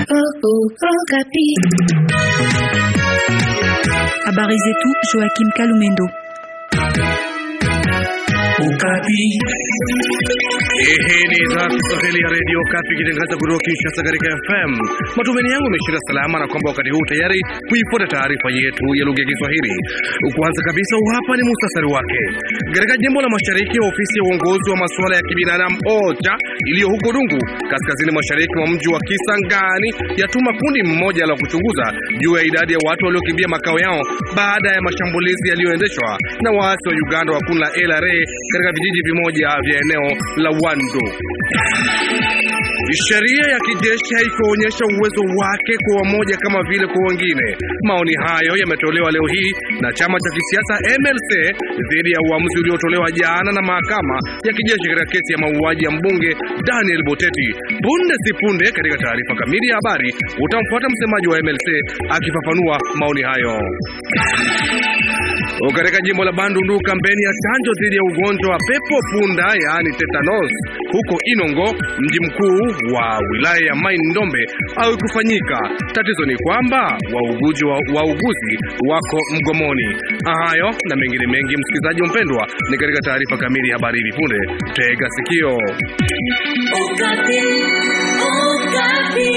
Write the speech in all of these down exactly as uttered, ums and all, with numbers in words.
Habari zetu Joachim Kalumendo. Okapi. Ehe, ni idhaa Kiswahili ya Radio Okapi kitangaza kutoka Kinshasa katika F M. Matumaini yangu umeshinda salama na kwamba wakati huu tayari kuifuata taarifa yetu ya lugha ya Kiswahili. Kwanza kabisa hapa ni muhtasari wake. Katika jimbo la Mashariki, ofisi ya uongozi wa masuala ya kibinadamu OCHA iliyo huko Dungu, kaskazini mashariki mwa mji wa Kisangani, yatuma kundi mmoja la kuchunguza juu ya idadi ya watu waliokimbia makao yao baada ya mashambulizi yaliyoendeshwa na waasi wa Uganda wa kundi la L R A katika vijiji vimoja vya eneo la Wando. Sheria ya kijeshi haikuonyesha uwezo wake kwa wamoja kama vile kwa wengine. Maoni hayo yametolewa leo hii na chama cha kisiasa M L C dhidi ya uamuzi uliotolewa jana na mahakama ya kijeshi katika kesi ya mauaji ya mbunge Daniel Boteti. Punde si punde katika taarifa kamili ya habari utamfuata msemaji wa M L C akifafanua maoni hayo. Katika jimbo la Bandundu, kampeni ya chanjo dhidi ya ugonjwa wa pepo punda yaani tetanus huko Inongo, mji mkuu wa wilaya ya Mai Ndombe, au kufanyika. Tatizo ni kwamba wauguzi wa, wauguzi wako mgomoni. Hayo na mengine mengi, msikilizaji mpendwa, ni katika taarifa kamili habari hivi punde. Tega sikio. Okapi, Okapi.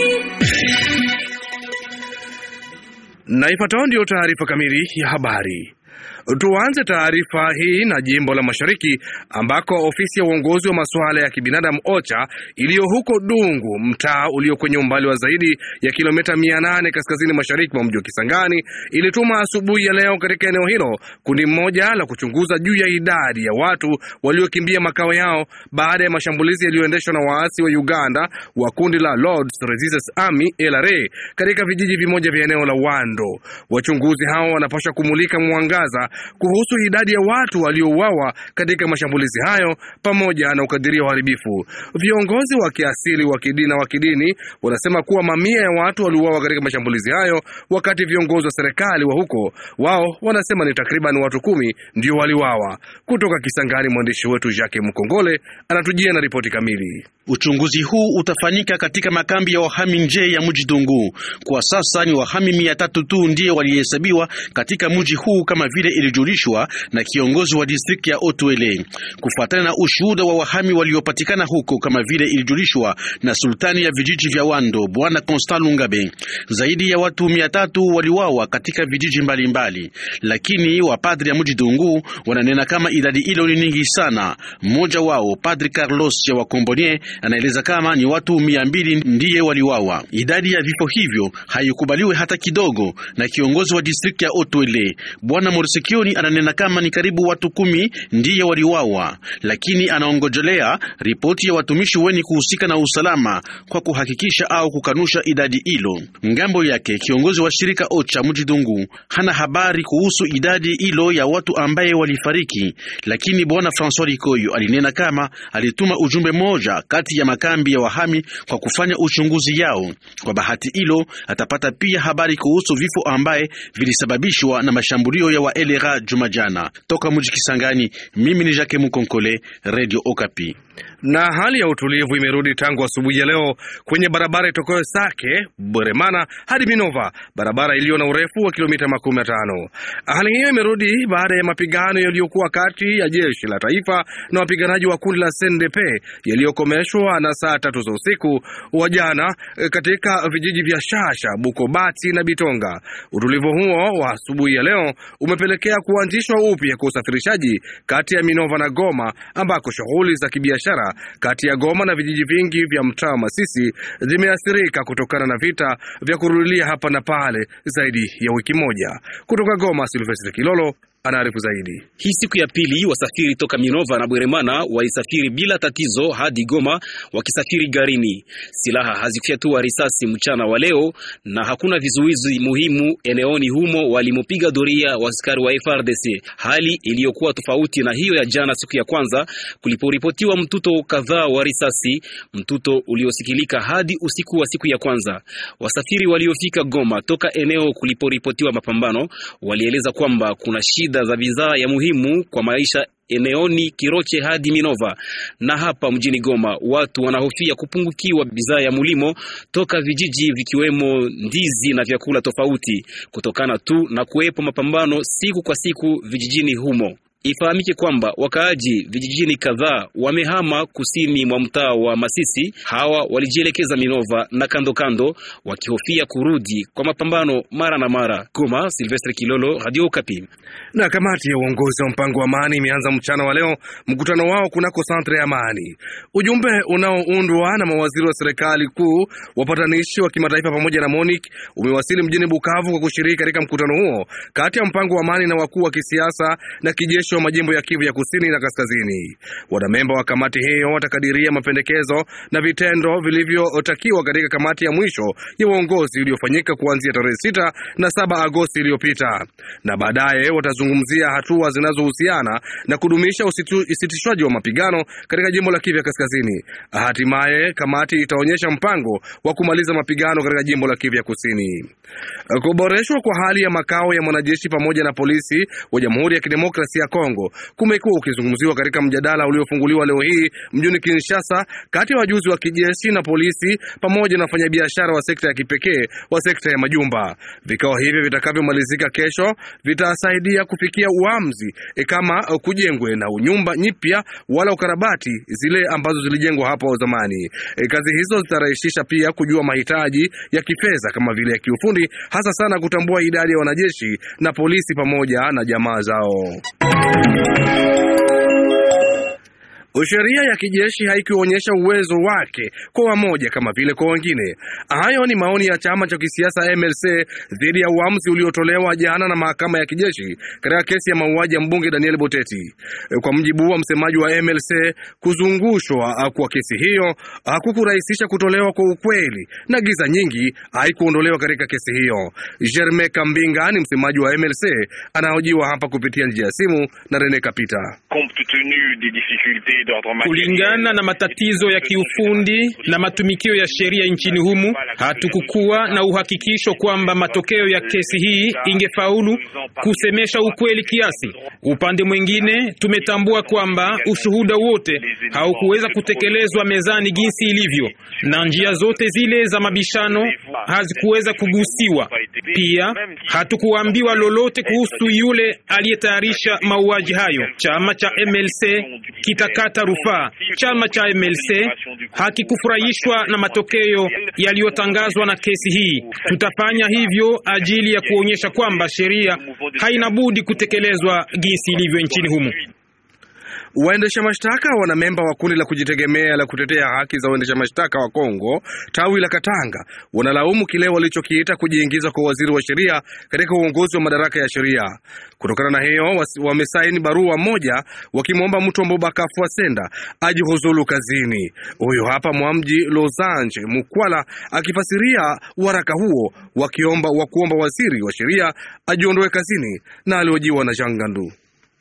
Na ifuatayo ndio taarifa kamili ya habari. Tuanze taarifa hii na jimbo la Mashariki ambako ofisi ya uongozi wa masuala ya kibinadamu OCHA iliyo huko Dungu, mtaa ulio kwenye umbali wa zaidi ya kilomita mia nane kaskazini mashariki mwa mji wa Kisangani, ilituma asubuhi ya leo katika eneo hilo kundi mmoja la kuchunguza juu ya idadi ya watu waliokimbia makao yao baada ya mashambulizi yaliyoendeshwa na waasi wa Uganda wa kundi la Lord's Resistance Army L R A katika vijiji vimoja vya eneo la Wando. Wachunguzi hao wanapaswa kumulika mwangaza kuhusu idadi ya watu waliouawa katika mashambulizi hayo pamoja na ukadiria uharibifu. Viongozi wa kiasili wa kidini na wa kidini wanasema kuwa mamia ya watu waliouawa katika mashambulizi hayo, wakati viongozi wa serikali wa huko wao wanasema ni takriban watu kumi ndio waliuawa. Kutoka Kisangani, mwandishi wetu Jacques Mukongole anatujia na ripoti kamili. Uchunguzi huu utafanyika katika makambi ya wahami nje ya mji Dungu. Kwa sasa ni wahami mia tatu tu ndiye walihesabiwa katika mji huu kama vile ilijulishwa na kiongozi wa district ya Otwele. Kufuatana na ushuhuda wa wahami waliopatikana huko kama vile ilijulishwa na sultani ya vijiji vya Wando, Bwana Constant Lungabe, zaidi ya watu mia tatu waliwawa katika vijiji mbalimbali mbali. Lakini wapadri ya mji Dungu wananena kama idadi hilo ni nyingi sana. Mmoja wao, Padri Carlos ya Wakombonie, anaeleza kama ni watu mia mbili ndiye waliwawa. Idadi ya vifo hivyo haikubaliwe hata kidogo na kiongozi wa district ya Otwele. Bwana Morsekioni ananena kama ni karibu watu kumi ndiye waliwawa, lakini anaongojelea ripoti ya watumishi weni kuhusika na usalama kwa kuhakikisha au kukanusha idadi hilo. Ngambo yake kiongozi wa shirika OCHA mji Dungu hana habari kuhusu idadi hilo ya watu ambaye walifariki, lakini Bwana François Likoyo alinena kama alituma ujumbe moja kati ya makambi ya wahami kwa kufanya uchunguzi yao. Kwa bahati hilo atapata pia habari kuhusu vifo ambaye vilisababishwa na mashambulio ya wa L R A Jumajana. Toka mji Kisangani, mimi ni Jacques Mukonkole, Radio Okapi. Na hali ya utulivu imerudi tangu asubuhi ya leo kwenye barabara itokayo Sake Bweremana hadi Minova, barabara iliyo na urefu wa kilomita makumi matano. Hali hiyo imerudi baada ya mapigano yaliyokuwa kati ya jeshi la taifa na wapiganaji wa kundi la C N D P yaliyokomeshwa na saa tatu za usiku wa jana katika vijiji vya Shasha, Bukobati na Bitonga. Utulivu huo wa asubuhi ya leo umepelekea kuanzishwa upya kwa usafirishaji kati ya Minova na Goma, ambako shughuli za kibiashara kati ya Goma na vijiji vingi vya mtaa Masisi zimeathirika kutokana na vita vya kurudilia hapa na pale zaidi ya wiki moja. Kutoka Goma, Silvestre Kilolo anaarifu zaidi. Hii siku ya pili wasafiri toka Minova na Bweremana walisafiri bila tatizo hadi Goma wakisafiri garini. Silaha hazikufyatua risasi mchana wa leo na hakuna vizuizi muhimu eneoni humo walimopiga doria wa askari wa F A R D C. Hali iliyokuwa tofauti na hiyo ya jana siku ya kwanza kuliporipotiwa mtuto kadhaa wa risasi, mtuto uliosikilika hadi usiku wa siku ya kwanza. Wasafiri waliofika Goma toka eneo kuliporipotiwa mapambano walieleza kwamba kuna shida shida za bidhaa ya muhimu kwa maisha eneoni Kiroche hadi Minova. Na hapa mjini Goma watu wanahofia kupungukiwa bidhaa ya mulimo toka vijiji vikiwemo ndizi na vyakula tofauti kutokana tu na kuwepo mapambano siku kwa siku vijijini humo. Ifahamike kwamba wakaaji vijijini kadhaa wamehama kusini mwa mtaa wa Masisi. Hawa walijielekeza Minova na kando kando wakihofia kurudi kwa mapambano mara na mara. Goma, Silvestre Kilolo, Radio Okapi. Na kamati ya uongozi wa mpango wa amani imeanza mchana wa leo mkutano wao kunako Centre ya Amani. Ujumbe unaoundwa na mawaziri wa serikali kuu, wapatanishi wa kimataifa pamoja na MONUC umewasili mjini Bukavu kwa kushiriki katika mkutano huo kati ya mpango wa amani na wakuu wa kisiasa na kijeshi wa majimbo ya Kivu ya kusini na kaskazini. Wanamemba wa kamati hiyo watakadiria mapendekezo na vitendo vilivyotakiwa katika kamati ya mwisho ya uongozi iliyofanyika kuanzia tarehe sita na saba Agosti iliyopita, na baadaye watazungumzia hatua zinazohusiana na kudumisha usitishwaji wa mapigano katika jimbo la Kivu ya kaskazini. Hatimaye kamati itaonyesha mpango wa kumaliza mapigano katika jimbo la Kivu ya kusini. Kuboreshwa kwa hali ya makao ya mwanajeshi pamoja na polisi wa Jamhuri ya Kidemokrasia ya Kongo kumekuwa ukizungumziwa katika mjadala uliofunguliwa leo hii mjini Kinshasa kati ya wajuzi wa kijeshi na polisi pamoja na wafanyabiashara wa sekta ya kipekee wa sekta ya majumba. Vikao hivi vitakavyomalizika kesho vitasaidia kufikia uamuzi e kama kujengwe na nyumba nyipya wala ukarabati zile ambazo zilijengwa hapo zamani. E, kazi hizo zitarahisisha pia kujua mahitaji ya kifedha kama vile ya kiufundi, hasa sana kutambua idadi ya wanajeshi na polisi pamoja na jamaa zao. Sheria ya kijeshi haikuonyesha uwezo wake kwa wamoja kama vile kwa wengine. Hayo ni maoni ya chama cha kisiasa M L C dhidi ya uamuzi uliotolewa jana na mahakama ya kijeshi katika kesi ya mauaji ya mbunge Daniel Boteti. Kwa mjibu wa msemaji wa M L C, kuzungushwa kwa kesi hiyo hakukurahisisha kutolewa kwa ukweli na giza nyingi haikuondolewa katika kesi hiyo. Germain Kambinga ni msemaji wa M L C, anahojiwa hapa kupitia njia ya simu na Rene Kapita. Kulingana na matatizo ya kiufundi na matumikio ya sheria nchini humu, hatukukuwa na uhakikisho kwamba matokeo ya kesi hii ingefaulu kusemesha ukweli kiasi. Upande mwingine, tumetambua kwamba ushuhuda wote haukuweza kutekelezwa mezani jinsi ilivyo, na njia zote zile za mabishano hazikuweza kugusiwa. Pia hatukuambiwa lolote kuhusu yule aliyetayarisha mauaji hayo. Chama cha M L C kitakata rufaa. Chama cha M L C hakikufurahishwa na matokeo yaliyotangazwa na kesi hii. Tutafanya hivyo ajili ya kuonyesha kwamba sheria haina budi kutekelezwa jinsi ilivyo nchini humu. Waendesha mashtaka wana memba wa kundi la kujitegemea la kutetea haki za waendesha mashtaka wa Kongo tawi la Katanga wanalaumu kile walichokiita kujiingiza kwa waziri wa sheria katika uongozi wa madaraka ya sheria. Kutokana na hiyo, wamesaini barua moja wakimwomba Mutombo Bakafu Senda ajihuzulu kazini. Huyo hapa Mwamji Lozange Mukwala akifasiria waraka huo wakiomba wa kuomba waziri wa sheria ajiondoe kazini, na aliojiwa na Jangandu.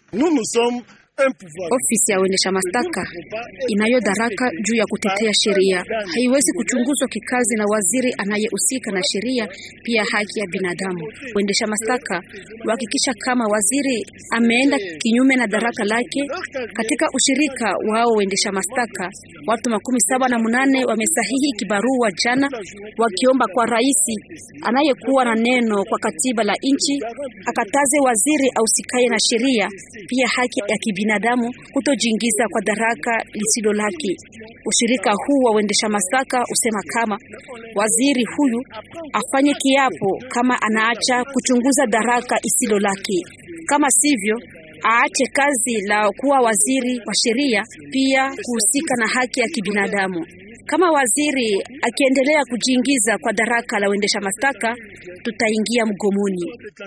Ofisi ya uendesha mashtaka inayo daraka juu ya kutetea sheria haiwezi kuchunguzwa kikazi na waziri anayehusika na sheria pia haki ya binadamu. Uendesha mashtaka uhakikisha kama waziri ameenda kinyume na daraka lake. Katika ushirika wao uendesha mashtaka, watu makumi saba na munane wamesahihi kibarua jana wakiomba kwa rais anayekuwa na neno kwa katiba la nchi akataze waziri ausikaye na sheria pia haki ya kibinadamu binadamu kutojiingiza kwa daraka lisilo lake. Ushirika huu wa uendesha mashtaka usema kama waziri huyu afanye kiapo kama anaacha kuchunguza daraka isilo lake. Kama sivyo, aache kazi la kuwa waziri wa sheria pia kuhusika na haki ya kibinadamu. Kama waziri akiendelea kujiingiza kwa daraka la uendesha mashtaka, tutaingia mgomoni.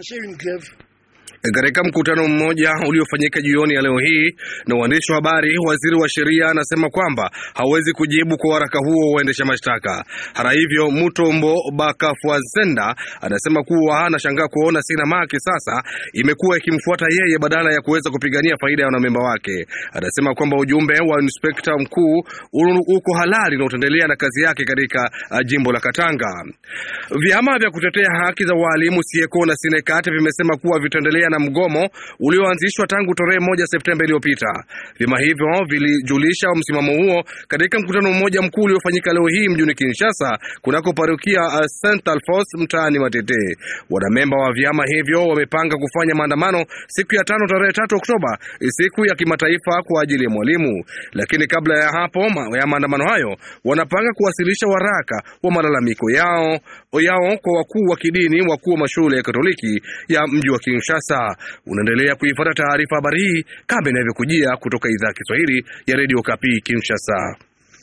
Katika mkutano mmoja uliofanyika jioni ya leo hii na waandishi wa habari, waziri wa sheria anasema kwamba hawezi kujibu kwa waraka huo waendesha mashtaka. Hata hivyo, Mutombo Bakafwazenda anasema kuwa anashangaa kuona Sinamaki sasa imekuwa ikimfuata yeye badala ya kuweza kupigania faida ya wanamemba wake. Anasema kwamba ujumbe wa inspekta mkuu uko halali na utaendelea na kazi yake katika jimbo la Katanga. Vyama vya kutetea haki za walimu Sieko na Sinekate vimesema kuwa vitaendelea na mgomo ulioanzishwa tangu tarehe moja Septemba iliyopita. Vyama hivyo vilijulisha msimamo huo katika mkutano mmoja mkuu uliofanyika leo hii mjini Kinshasa kunako parokia Saint Alphonse mtaani Matete. Wanamemba wa vyama hivyo wamepanga kufanya maandamano siku ya tano tarehe tatu Oktoba, siku ya kimataifa kwa ajili ya mwalimu. Lakini kabla ya hapo ya maandamano hayo wanapanga kuwasilisha waraka wa malalamiko yao yao kwa wakuu wa kidini, wakuu wa mashule ya Katoliki ya mji wa Kinshasa. Unaendelea kuifuata taarifa habari hii kama inavyokujia kutoka idhaa ya Kiswahili ya Radio Okapi Kinshasa.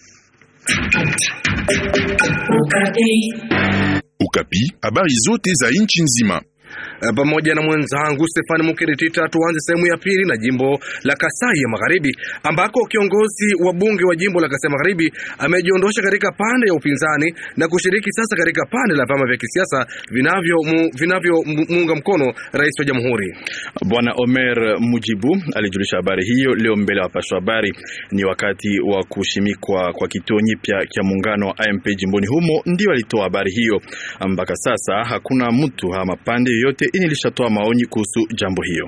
Okapi, habari zote za nchi nzima. Pamoja na mwenzangu Stefani Mukeritita, tuanze sehemu ya pili na jimbo la Kasai ya Magharibi, ambako kiongozi wa bunge wa jimbo la Kasai Magharibi amejiondosha katika pande ya upinzani na kushiriki sasa katika pande la vyama vya kisiasa vinavyo mu, vinavyo muunga mkono rais wa jamhuri. Bwana Omer Mujibu alijulisha habari hiyo leo mbele ya wapasha habari. Ni wakati wa kushimikwa kwa kituo nyipya cha muungano wa A M P jimboni humo ndio alitoa habari hiyo. Mpaka sasa hakuna mtu ama pande yote inilishatoa maoni kuhusu jambo hiyo.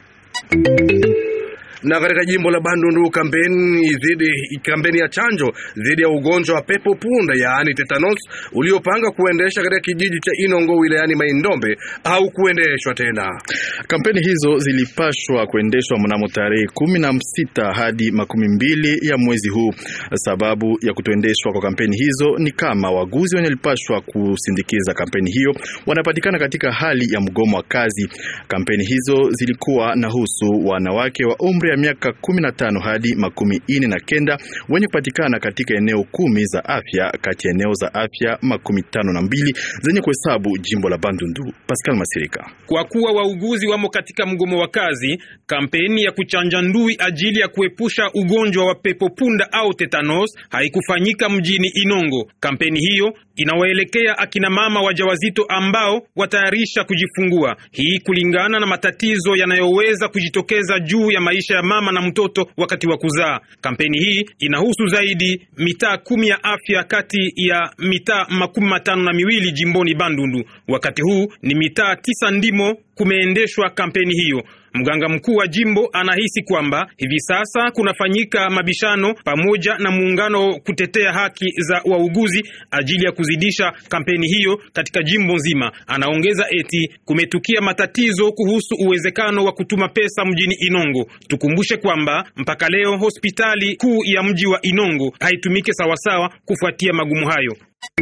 Na katika jimbo la Bandundu, kampeni dhidi kampeni ya chanjo dhidi ya ugonjwa wa pepo punda yaani tetanus uliopanga kuendesha katika kijiji cha Inongo wilayani Maindombe au kuendeshwa tena. Kampeni hizo zilipashwa kuendeshwa mnamo tarehe kumi na sita hadi makumi mbili ya mwezi huu. Sababu ya kutoendeshwa kwa kampeni hizo ni kama waguzi wanalipashwa kusindikiza kampeni hiyo wanapatikana katika hali ya mgomo wa kazi. Kampeni hizo zilikuwa na husu wanawake wa umri ya miaka kumi na tano hadi makumi ine na kenda wenye kupatikana katika eneo kumi za afya kati ya eneo za afya makumi tano na mbili zenye kuhesabu jimbo la Bandundu. Pascal Masirika. Kwa kuwa wauguzi wamo katika mgomo wa kazi, kampeni ya kuchanja ndui ajili ya kuepusha ugonjwa wa pepo punda au tetanus haikufanyika mjini Inongo. Kampeni hiyo inawaelekea akina mama wajawazito ambao watayarisha kujifungua. Hii kulingana na matatizo yanayoweza kujitokeza juu ya maisha ya mama na mtoto wakati wa kuzaa. Kampeni hii inahusu zaidi mitaa kumi ya afya kati ya mitaa makumi matano na miwili jimboni Bandundu. Wakati huu ni mitaa tisa ndimo kumeendeshwa kampeni hiyo. Mganga mkuu wa jimbo anahisi kwamba hivi sasa kunafanyika mabishano pamoja na muungano kutetea haki za wauguzi ajili ya kuzidisha kampeni hiyo katika jimbo nzima. Anaongeza eti kumetukia matatizo kuhusu uwezekano wa kutuma pesa mjini Inongo. Tukumbushe kwamba mpaka leo hospitali kuu ya mji wa Inongo haitumike sawasawa kufuatia magumu hayo.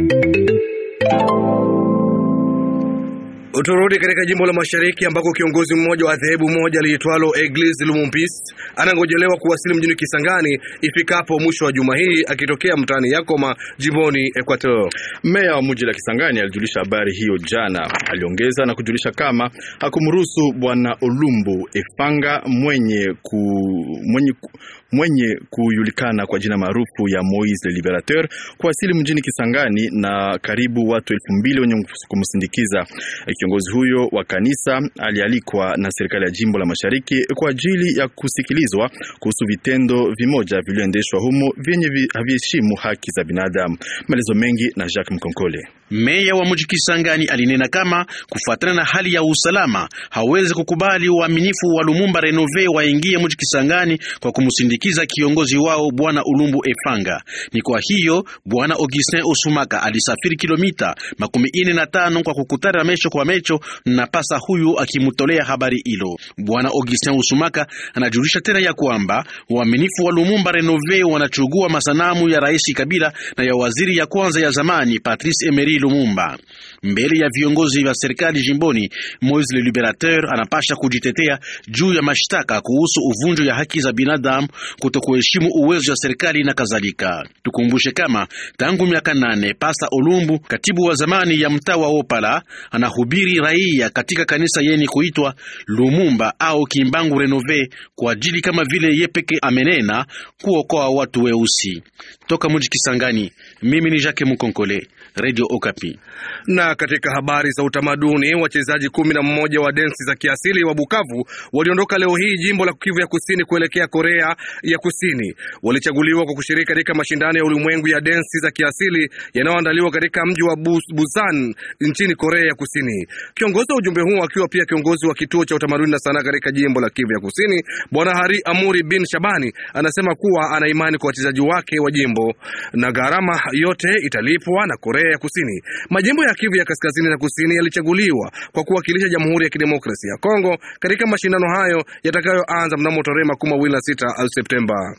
Uturudi katika jimbo la Mashariki ambako kiongozi mmoja wa dhehebu moja liitwalo Eglise Lumumpis anangojelewa kuwasili mjini Kisangani ifikapo mwisho wa juma hii akitokea mtaani Yakoma jimboni Equateur. Meya wa mji la Kisangani alijulisha habari hiyo jana. Aliongeza na kujulisha kama hakumruhusu bwana Olumbu Efanga mwenye ku mwenye ku, mwenye kujulikana kwa jina maarufu ya Moise le Liberateur kuwasili mjini Kisangani na karibu watu elfu mbili wenye kumsindikiza. Kiongozi huyo wa kanisa alialikwa na serikali ya jimbo la Mashariki kwa ajili ya kusikilizwa kuhusu vitendo vimoja vilivyoendeshwa humo vyenye haviheshimu haki za binadamu. Maelezo mengi na Jacques Mkonkole. Meya wa mji Kisangani alinena kama kufuatana na hali ya usalama hawezi kukubali uaminifu wa Lumumba Renove waingie mji Kisangani kwa kumsindikiza kiongozi wao bwana Ulumbu Efanga. Ni kwa hiyo bwana Augustin Osumaka alisafiri kilomita makumi ine na tano kwa kukutana mesho kwa mecho na pasa huyu akimutolea habari hilo. Bwana Augustin Osumaka anajulisha tena ya kwamba uaminifu wa Lumumba Renove wanachugua masanamu ya Rais Kabila na ya waziri ya kwanza ya zamani Patrice Emery Lumumba. Mbele ya viongozi wa serikali jimboni, Moise le Liberateur anapasha kujitetea juu ya mashtaka kuhusu uvunjo ya haki za binadamu, kutokuheshimu uwezo wa serikali na kadhalika. Tukumbushe kama tangu miaka nane Pasa Olumbu, katibu wa zamani ya mtaa wa Opala, anahubiri raia katika kanisa yeni kuitwa Lumumba au Kimbangu Renove kwa ajili kama vile yepeke amenena kuokoa watu weusi. Toka mji Kisangani, mimi ni Jacques Mukonkole, Radio Okapi. Na katika habari za utamaduni, wachezaji kumi na mmoja wa densi za kiasili wa Bukavu waliondoka leo hii jimbo la Kivu ya Kusini kuelekea Korea ya Kusini. Walichaguliwa kwa kushiriki katika mashindano ya ulimwengu ya densi za kiasili yanayoandaliwa katika mji wa Busan nchini Korea ya Kusini. Kiongozi wa ujumbe huo akiwa pia kiongozi wa kituo cha utamaduni na sanaa katika jimbo la Kivu ya Kusini, Bwana Hari Amuri bin Shabani, anasema kuwa ana imani kwa wachezaji wake wa jimbo na gharama yote italipwa na Korea ya Kusini. Majimbo ya Kivu ya Kaskazini na Kusini yalichaguliwa kwa kuwakilisha Jamhuri ya Kidemokrasia ya Kongo katika mashindano hayo yatakayoanza mnamo tarehe makumi mawili na sita Septemba.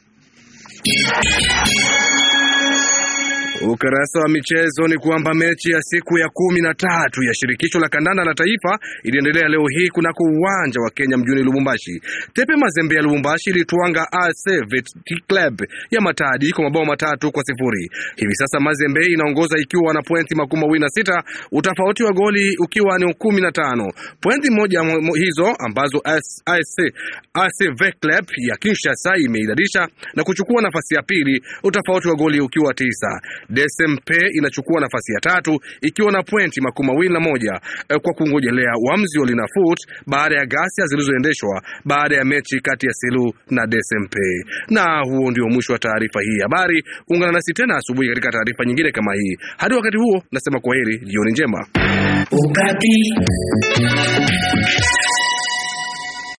Ukurasa wa michezo ni kwamba mechi ya siku ya kumi na tatu ya shirikisho la kandanda la taifa iliendelea leo hii kunako uwanja wa Kenya mjini Lubumbashi. Tepe Mazembe ya Lubumbashi ilitwanga A C Vita Club ya Matadi kwa mabao matatu kwa sifuri. Hivi sasa Mazembe inaongoza ikiwa na pointi makumi mawili na sita, utafauti wa goli ukiwa ni kumi na tano. Pointi moja hizo ambazo A C Vita Club ya Kinshasa imeidadisha na kuchukua nafasi ya pili, utafauti wa goli ukiwa tisa. D S M P inachukua nafasi ya tatu ikiwa na pointi makumi mawili na moja kwa kungojelea uamuzi wa Linafoot baada ya ghasia zilizoendeshwa baada ya mechi kati ya Selu na D S M P. Na huo ndio mwisho wa taarifa hii habari. Ungana nasi tena asubuhi katika taarifa nyingine kama hii. Hadi wakati huo nasema kwaheri, jioni njema. Ukati.